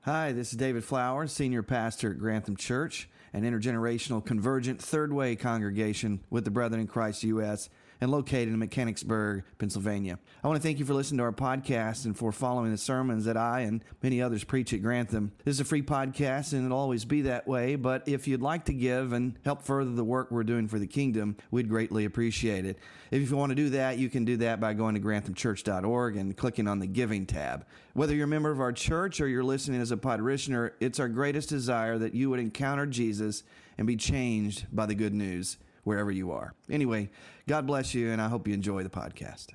Hi, this is David Flowers, Senior Pastor at Grantham Church, an intergenerational convergent third way congregation with the Brethren in Christ U.S. and located in Mechanicsburg, Pennsylvania. I want to thank you for listening to our podcast and for following the sermons that I and many others preach at Grantham. This is a free podcast and it'll always be that way, but if you'd like to give and help further the work we're doing for the kingdom, we'd greatly appreciate it. If you want to do that, you can do that by going to granthamchurch.org and clicking on the Giving tab. Whether you're a member of our church or you're listening as a parishioner, it's our greatest desire that you would encounter Jesus and be changed by the good news wherever you are. Anyway, God bless you, and I hope you enjoy the podcast.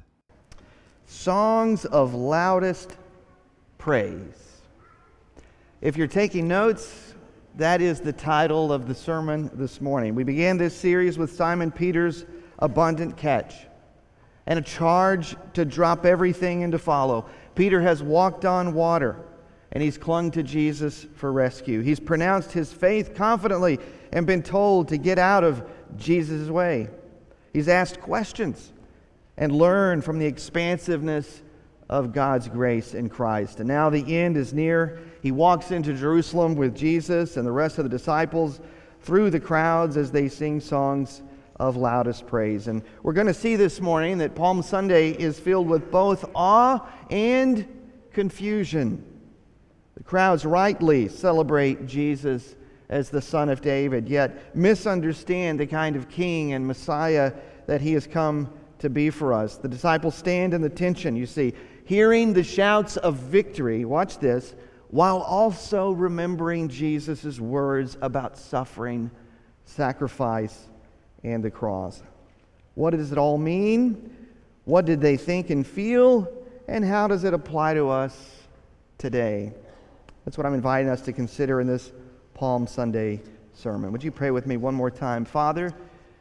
Songs of Loudest Praise. If you're taking notes, that is the title of the sermon this morning. We began this series with Simon Peter's abundant catch and a charge to drop everything and to follow. Peter has walked on water, and he's clung to Jesus for rescue. He's pronounced his faith confidently and been told to get out of Jesus' way. He's asked questions and learned from the expansiveness of God's grace in Christ. And now the end is near. He walks into Jerusalem with Jesus and the rest of the disciples through the crowds as they sing songs of loudest praise. And we're going to see this morning that Palm Sunday is filled with both awe and confusion. The crowds rightly celebrate Jesus as the Son of David, yet misunderstand the kind of King and Messiah that He has come to be for us. The disciples stand in the tension, you see, hearing the shouts of victory, watch this, while also remembering Jesus' words about suffering, sacrifice, and the cross. What does it all mean? What did they think and feel? And how does it apply to us today? That's what I'm inviting us to consider in this Palm Sunday sermon. Would you pray with me one more time? Father,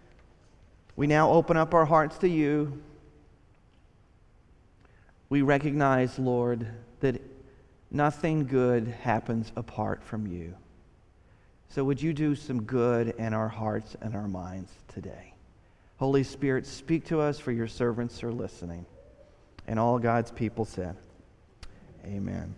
we now open up our hearts to you. We recognize, Lord, that nothing good happens apart from you. So would you do some good in our hearts and our minds today? Holy Spirit, speak to us, for your servants are listening. And all God's people said, amen.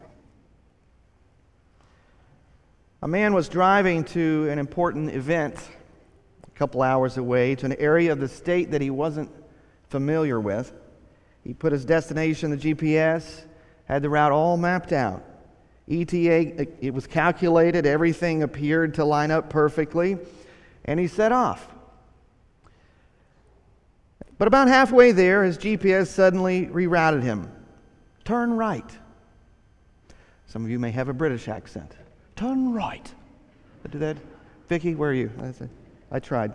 A man was driving to an important event a couple hours away to an area of the state that he wasn't familiar with. He put his destination in the GPS, had the route all mapped out. ETA, it was calculated, everything appeared to line up perfectly, and he set off. But about halfway there, his GPS suddenly rerouted him. Turn right. Some of you may have a British accent. Turn right. I do that? Vicki, where are you? I tried.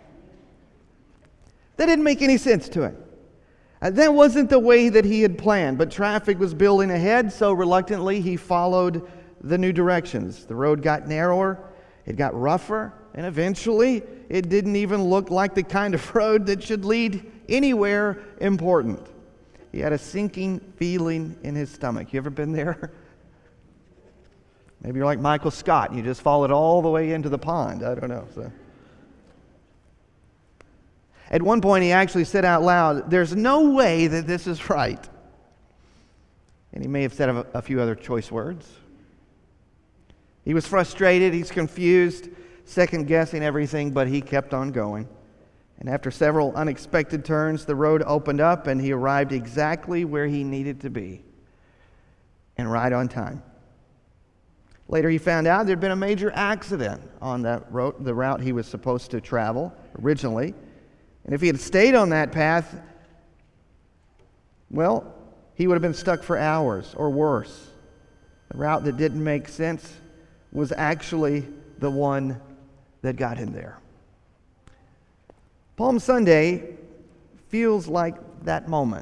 That didn't make any sense to him. That wasn't the way that he had planned, but traffic was building ahead, so reluctantly he followed the new directions. The road got narrower, it got rougher, and eventually it didn't even look like the kind of road that should lead anywhere important. He had a sinking feeling in his stomach. You ever been there? Maybe you're like Michael Scott and you just followed all the way into the pond. I don't know. At one point, he actually said out loud, "There's no way that this is right." And he may have said a few other choice words. He was frustrated, he's confused, second-guessing everything, but he kept on going. And after several unexpected turns, the road opened up and he arrived exactly where he needed to be, and right on time. Later, he found out there'd been a major accident on that road, the route he was supposed to travel originally. And if he had stayed on that path, well, he would have been stuck for hours or worse. The route that didn't make sense was actually the one that got him there. Palm Sunday feels like that moment.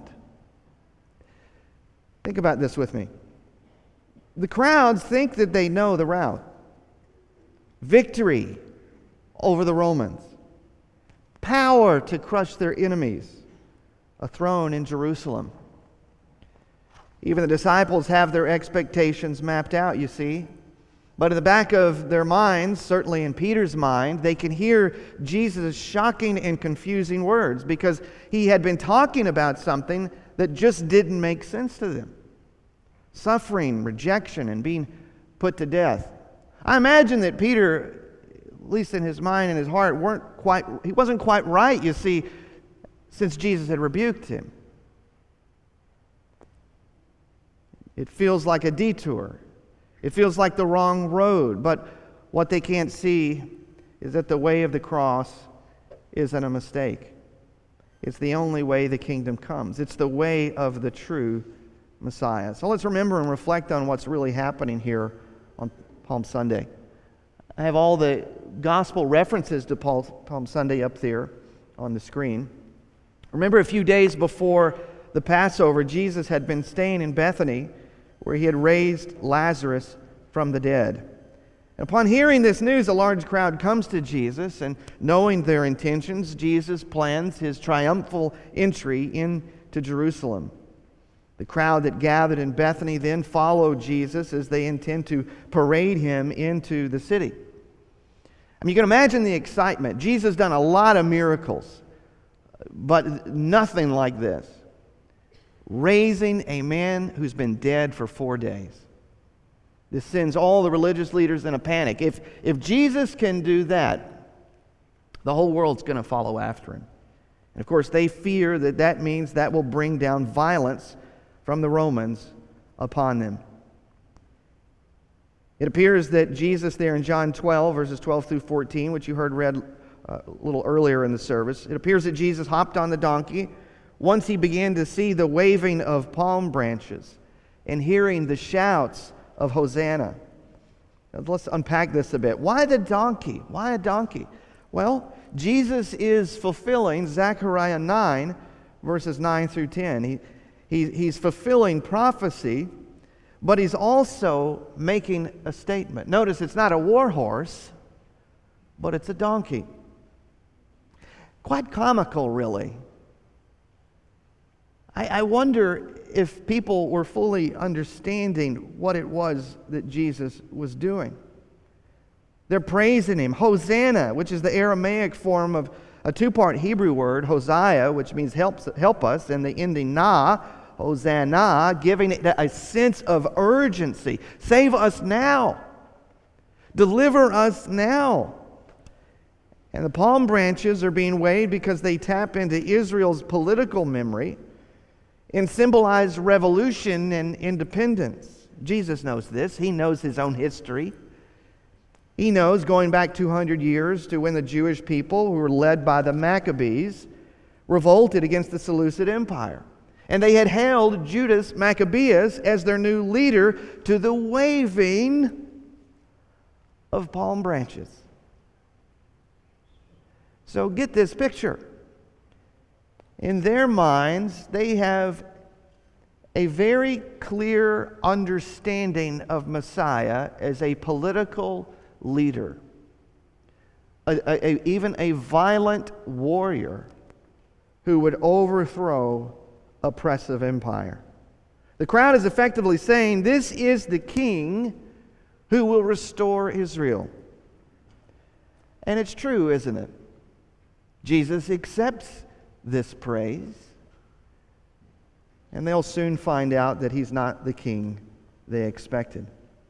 Think about this with me. The crowds think that they know the route. Victory over the Romans. Power to crush their enemies. A throne in Jerusalem. Even the disciples have their expectations mapped out, you see. But in the back of their minds, certainly in Peter's mind, they can hear Jesus' shocking and confusing words because he had been talking about something that just didn't make sense to them. Suffering, rejection, and being put to death. I imagine that Peter, at least in his mind and his heart, he wasn't quite right, you see, since Jesus had rebuked him. It feels like a detour. It feels like the wrong road. But what they can't see is that the way of the cross isn't a mistake. It's the only way the kingdom comes. It's the way of the true Messiah. So let's remember and reflect on what's really happening here on Palm Sunday. I have all the gospel references to Palm Sunday up there on the screen. Remember, a few days before the Passover, Jesus had been staying in Bethany, where he had raised Lazarus from the dead. And upon hearing this news, a large crowd comes to Jesus, and knowing their intentions, Jesus plans his triumphal entry into Jerusalem. The crowd that gathered in Bethany then followed Jesus as they intend to parade him into the city. I mean, you can imagine the excitement. Jesus done a lot of miracles, but nothing like this. Raising a man who's been dead for 4 days. This sends all the religious leaders in a panic. If Jesus can do that, the whole world's going to follow after him. And of course, they fear that means that will bring down violence from the Romans upon them. It appears that Jesus there in John 12, verses 12 through 14, which you heard read a little earlier in the service, it appears that Jesus hopped on the donkey once he began to see the waving of palm branches and hearing the shouts of Hosanna. Now, let's unpack this a bit. Why the donkey? Why a donkey? Well, Jesus is fulfilling Zechariah 9, verses 9 through 10. He's fulfilling prophecy, but he's also making a statement. Notice it's not a war horse, but it's a donkey. Quite comical, really. I wonder if people were fully understanding what it was that Jesus was doing. They're praising him. Hosanna, which is the Aramaic form of a two-part Hebrew word, Hosea, which means help us, and the ending na, Hosanna, giving it a sense of urgency. Save us now. Deliver us now. And the palm branches are being waved because they tap into Israel's political memory and symbolize revolution and independence. Jesus knows this. He knows his own history. He knows, going back 200 years to when the Jewish people, who were led by the Maccabees, revolted against the Seleucid Empire. And they had hailed Judas Maccabeus as their new leader to the waving of palm branches. So get this picture. In their minds, they have a very clear understanding of Messiah as a political leader, even a violent warrior who would overthrow oppressive empire. The crowd is effectively saying, this is the king who will restore Israel. And it's true, isn't it? Jesus accepts this praise, and they'll soon find out that he's not the king they expected.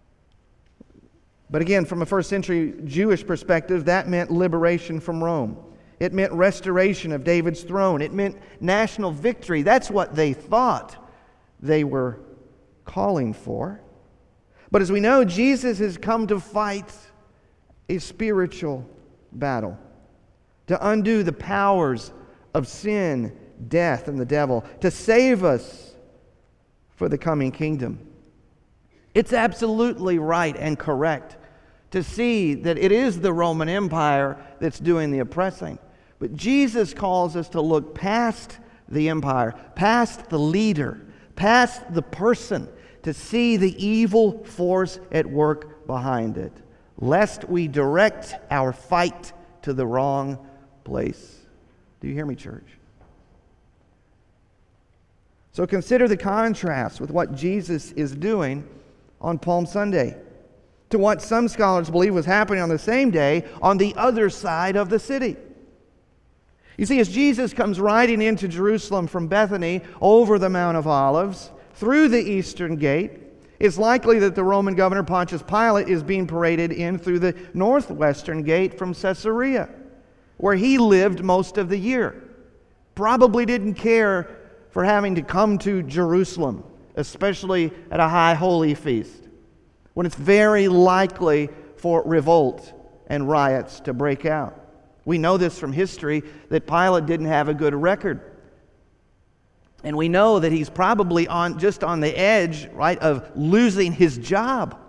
But again, from a first century Jewish perspective, that meant liberation from Rome. It meant restoration of David's throne. It meant national victory. That's what they thought they were calling for. But as we know, Jesus has come to fight a spiritual battle, to undo the powers of sin, death, and the devil, to save us for the coming kingdom. It's absolutely right and correct to see that it is the Roman Empire that's doing the oppressing. But Jesus calls us to look past the empire, past the leader, past the person, to see the evil force at work behind it, lest we direct our fight to the wrong place. Do you hear me, church? So consider the contrast with what Jesus is doing on Palm Sunday to what some scholars believe was happening on the same day on the other side of the city. You see, as Jesus comes riding into Jerusalem from Bethany over the Mount of Olives, through the eastern gate, It's likely that the Roman governor Pontius Pilate is being paraded in through the northwestern gate from Caesarea, where he lived most of the year. Probably didn't care for having to come to Jerusalem, especially at a high holy feast, when it's very likely for revolt and riots to break out. We know this from history, that Pilate didn't have a good record. And we know that he's probably just on the edge, right, of losing his job.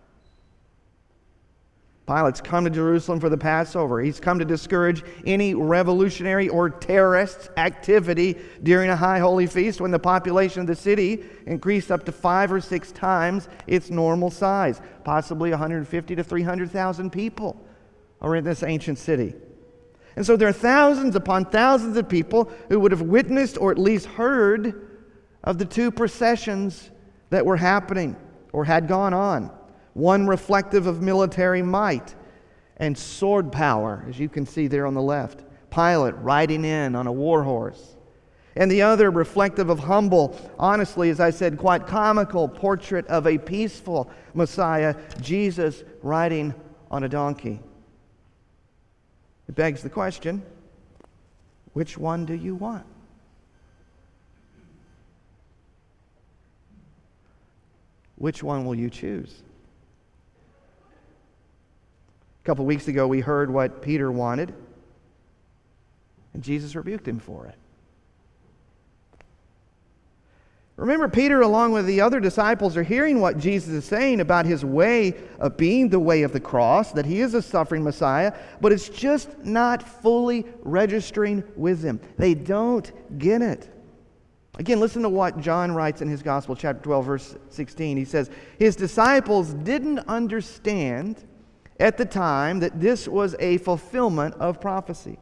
Pilate's come to Jerusalem for the Passover. He's come to discourage any revolutionary or terrorist activity during a high holy feast when the population of the city increased up to 5 or 6 times its normal size. Possibly 150 to 300,000 people are in this ancient city. And so there are thousands upon thousands of people who would have witnessed or at least heard of the 2 processions that were happening or had gone on. One reflective of military might and sword power, as you can see there on the left. Pilate riding in on a war horse. And the other reflective of humble, honestly, as I said, quite comical portrait of a peaceful Messiah, Jesus riding on a donkey. It begs the question, which one do you want? Which one will you choose? A couple weeks ago, we heard what Peter wanted, and Jesus rebuked him for it. Remember, Peter, along with the other disciples, are hearing what Jesus is saying about his way of being the way of the cross, that he is a suffering Messiah, but it's just not fully registering with them. They don't get it. Again, listen to what John writes in his Gospel, chapter 12, verse 16. He says, his disciples didn't understand at the time that this was a fulfillment of prophecy.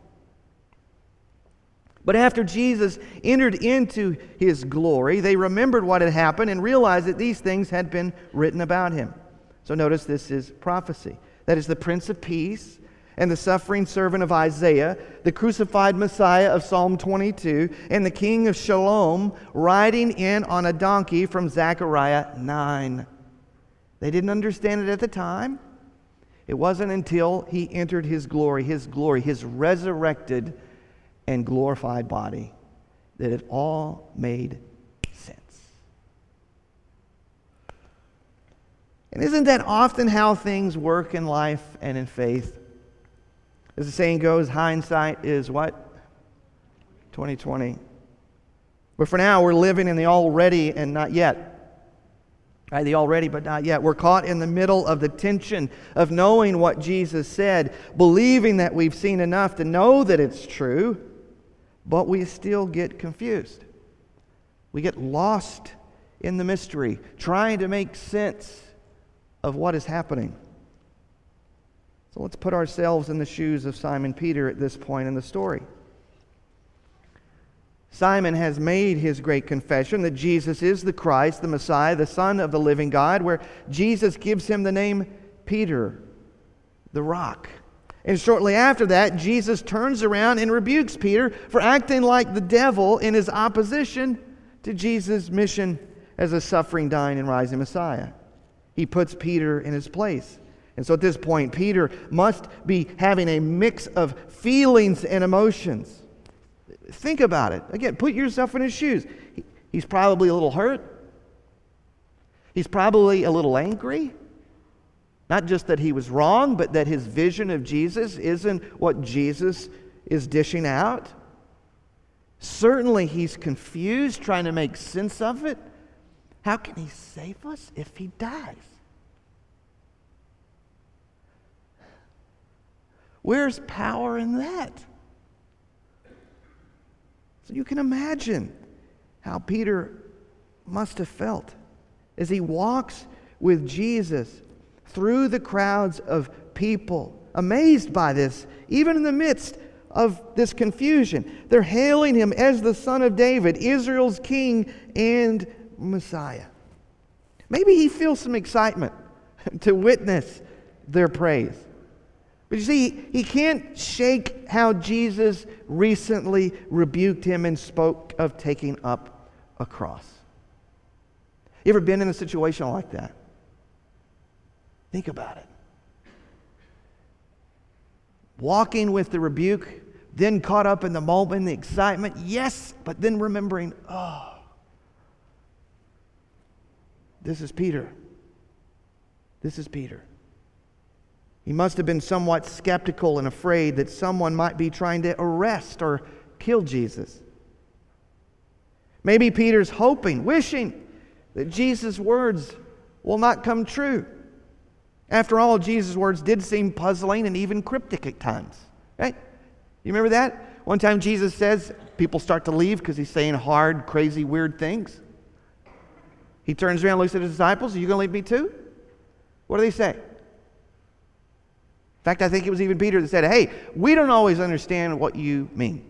But after Jesus entered into his glory, they remembered what had happened and realized that these things had been written about him. So notice this is prophecy. That is the Prince of Peace and the suffering servant of Isaiah, the crucified Messiah of Psalm 22, and the King of Shalom riding in on a donkey from Zechariah 9. They didn't understand it at the time. It wasn't until he entered his glory, his resurrected and glorified body, that it all made sense. And isn't that often how things work in life and in faith? As the saying goes, hindsight is what? 20/20. But for now, we're living in the already and not yet. Right, the already but not yet. We're caught in the middle of the tension of knowing what Jesus said, believing that we've seen enough to know that it's true, but we still get confused. We get lost in the mystery, trying to make sense of what is happening. So let's put ourselves in the shoes of Simon Peter at this point in the story. Simon has made his great confession that Jesus is the Christ, the Messiah, the Son of the living God, where Jesus gives him the name Peter, the rock. And shortly after that, Jesus turns around and rebukes Peter for acting like the devil in his opposition to Jesus' mission as a suffering, dying, and rising Messiah. He puts Peter in his place. And so at this point, Peter must be having a mix of feelings and emotions. Think about it. Again, put yourself in his shoes. He's probably a little hurt. He's probably a little angry. Not just that he was wrong, but that his vision of Jesus isn't what Jesus is dishing out. Certainly he's confused, trying to make sense of it. How can he save us if he dies? Where's power in that? So you can imagine how Peter must have felt as he walks with Jesus through the crowds of people, amazed by this, even in the midst of this confusion. They're hailing him as the Son of David, Israel's King and Messiah. Maybe he feels some excitement to witness their praise. But you see, he can't shake how Jesus recently rebuked him and spoke of taking up a cross. You ever been in a situation like that? Think about it. Walking with the rebuke, then caught up in the moment, the excitement, yes, but then remembering, oh, this is Peter. This is Peter. He must have been somewhat skeptical and afraid that someone might be trying to arrest or kill Jesus. Maybe Peter's hoping, wishing that Jesus' words will not come true. After all, Jesus' words did seem puzzling and even cryptic at times. Right? You remember that? One time Jesus says, people start to leave because he's saying hard, crazy, weird things. He turns around and looks at his disciples, are you going to leave me too? What do they say? In fact, I think it was even Peter that said, hey, we don't always understand what you mean.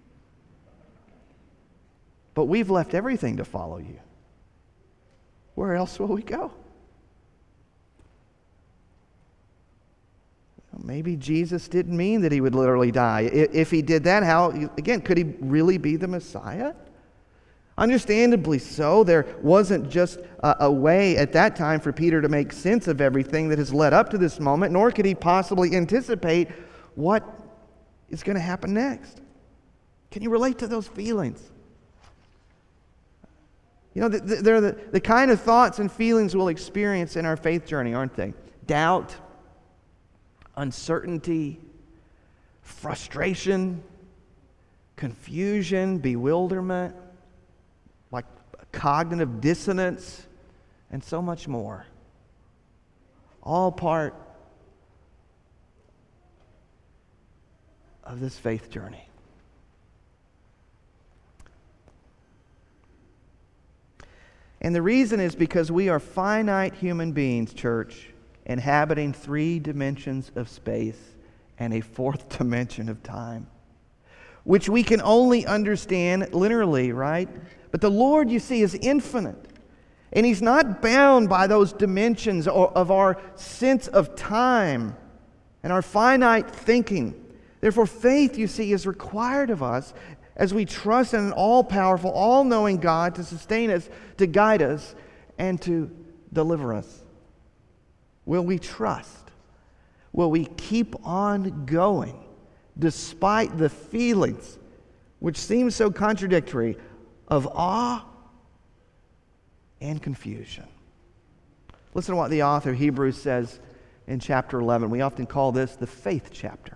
But we've left everything to follow you. Where else will we go? Maybe Jesus didn't mean that he would literally die. If he did that, how, again, could he really be the Messiah? Understandably so. There wasn't just a way at that time for Peter to make sense of everything that has led up to this moment, nor could he possibly anticipate what is going to happen next. Can you relate to those feelings? You know, they're the kind of thoughts and feelings we'll experience in our faith journey, aren't they? Doubt, uncertainty, frustration, confusion, bewilderment, like cognitive dissonance, and so much more. All part of this faith journey. And the reason is because we are finite human beings, church, inhabiting 3 dimensions of space and a 4th dimension of time, which we can only understand linearly, right? But the Lord, you see, is infinite. And He's not bound by those dimensions of our sense of time and our finite thinking. Therefore, faith, you see, is required of us as we trust in an all-powerful, all-knowing God to sustain us, to guide us, and to deliver us. Will we trust? Will we keep on going despite the feelings, which seem so contradictory, of awe and confusion? Listen to what the author of Hebrews says in chapter 11. We often call this the faith chapter.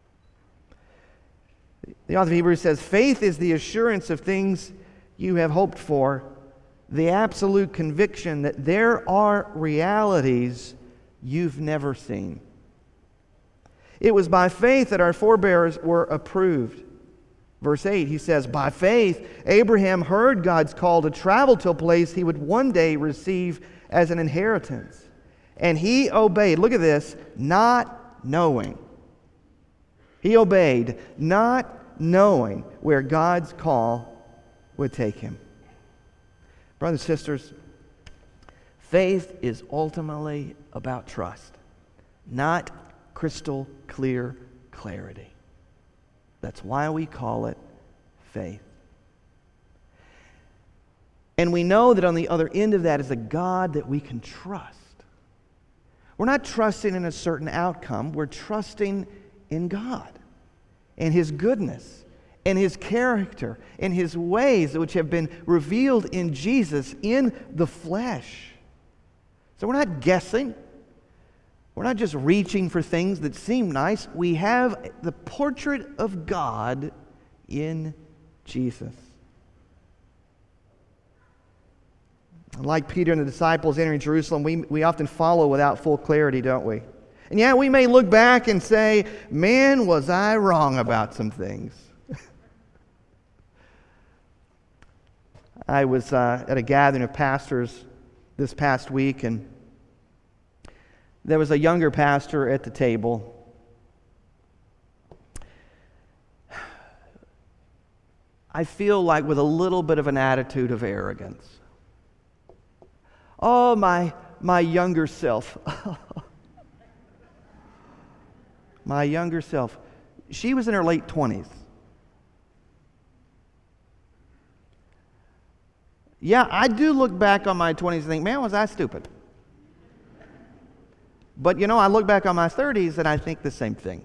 The author of Hebrews says, faith is the assurance of things you have hoped for, the absolute conviction that there are realities you've never seen. It was by faith that our forebears were approved. Verse 8, he says, by faith, Abraham heard God's call to travel to a place he would one day receive as an inheritance. And he obeyed, look at this, not knowing. He obeyed, not knowing where God's call would take him. Brothers and sisters, faith is ultimately about trust, not crystal clear clarity. That's why we call it faith. And we know that on the other end of that is a God that we can trust. We're not trusting in a certain outcome. We're trusting in God and His goodness and His character and His ways which have been revealed in Jesus in the flesh. So we're not guessing. We're not just reaching for things that seem nice. We have the portrait of God in Jesus. Like Peter and the disciples entering Jerusalem, we often follow without full clarity, don't we? And yeah, we may look back and say, man, was I wrong about some things. I was at a gathering of pastors this past week, and there was a younger pastor at the table. I feel like with a little bit of an attitude of arrogance. Oh, my younger self. My younger self. She was in her late 20s. Yeah, I do look back on my 20s and think, man, was I stupid? But I look back on my 30s and I think the same thing.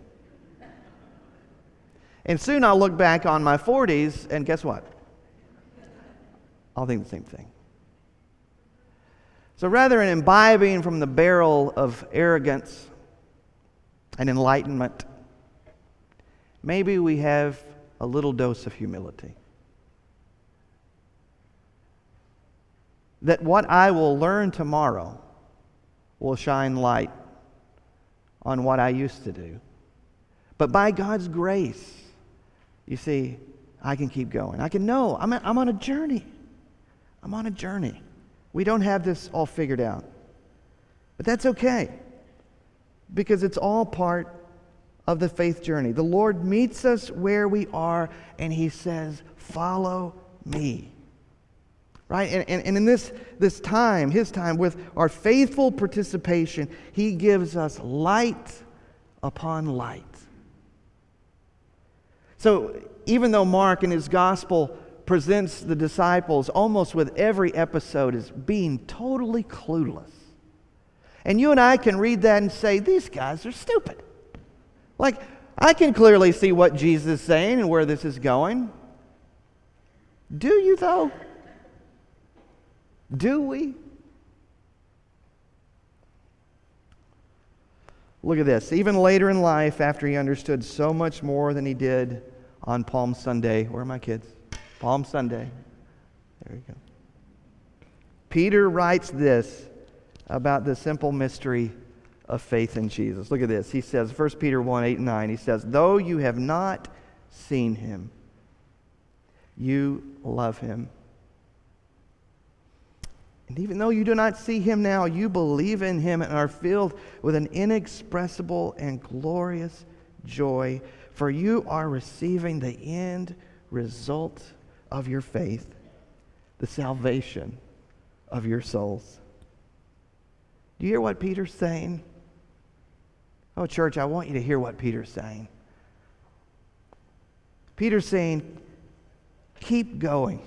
And soon I'll look back on my 40s and guess what? I'll think the same thing. So rather than imbibing from the barrel of arrogance and enlightenment, maybe we have a little dose of humility. That what I will learn tomorrow will shine light on what I used to do. But by God's grace, you see, I can keep going. I can know I'm on a journey. I'm on a journey. We don't have this all figured out. But that's okay, because it's all part of the faith journey. The Lord meets us where we are, and He says, follow me. Right? And in this time, His time, with our faithful participation, He gives us light upon light. So even though Mark in his gospel presents the disciples almost with every episode as being totally clueless, and you and I can read that and say, these guys are stupid. Like, I can clearly see what Jesus is saying and where this is going. Do you, though? Do we? Look at this. Even later in life, after he understood so much more than he did on Palm Sunday. Where are my kids? Palm Sunday. There you go. Peter writes this about the simple mystery of faith in Jesus. Look at this. He says, 1 Peter 1, 8 and 9, he says, though you have not seen Him, you love Him. And even though you do not see Him now, you believe in Him and are filled with an inexpressible and glorious joy, for you are receiving the end result of your faith, the salvation of your souls. Do you hear what Peter's saying? Oh, church, I want you to hear what Peter's saying. Peter's saying, keep going.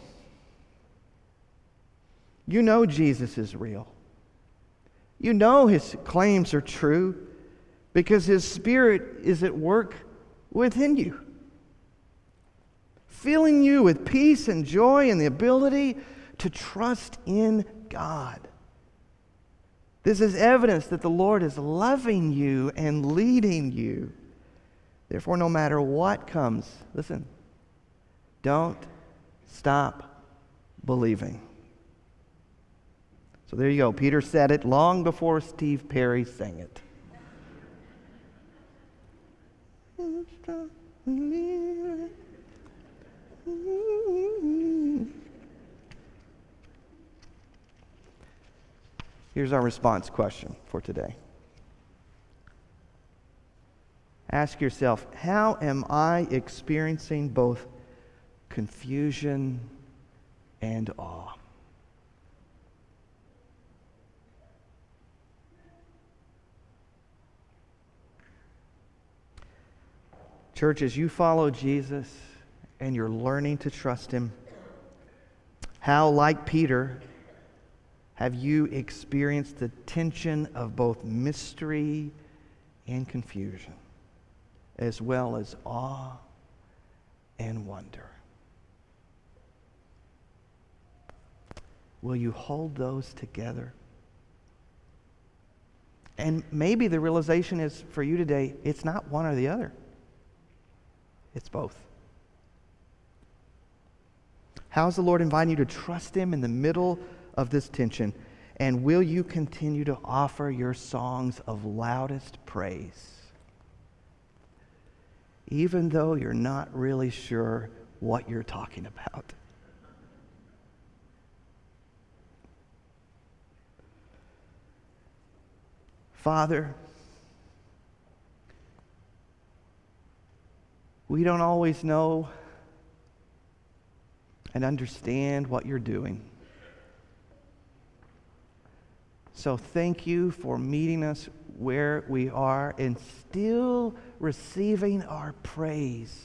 You know Jesus is real. You know His claims are true because His Spirit is at work within you, filling you with peace and joy and the ability to trust in God. This is evidence that the Lord is loving you and leading you. Therefore, no matter what comes, listen, don't stop believing. So there you go. Peter said it long before Steve Perry sang it. Here's our response question for today. Ask yourself, how am I experiencing both confusion and awe? Church, as you follow Jesus and you're learning to trust Him, how, like Peter, have you experienced the tension of both mystery and confusion, as well as awe and wonder? Will you hold those together? And maybe the realization is for you today, it's not one or the other. It's both. How's the Lord inviting you to trust Him in the middle of this tension? And will you continue to offer your songs of loudest praise, even though you're not really sure what you're talking about? Father, we don't always know and understand what you're doing. So thank you for meeting us where we are and still receiving our praise.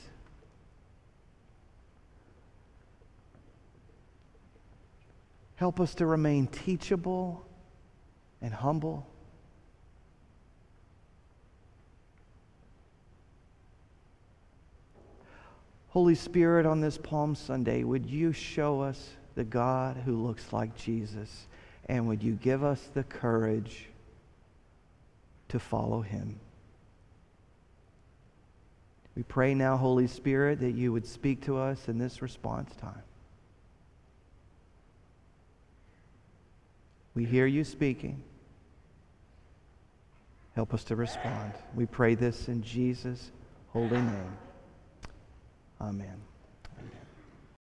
Help us to remain teachable and humble. Holy Spirit, on this Palm Sunday, would you show us the God who looks like Jesus, and would you give us the courage to follow him? We pray now, Holy Spirit, that you would speak to us in this response time. We hear you speaking. Help us to respond. We pray this in Jesus' holy name. Amen.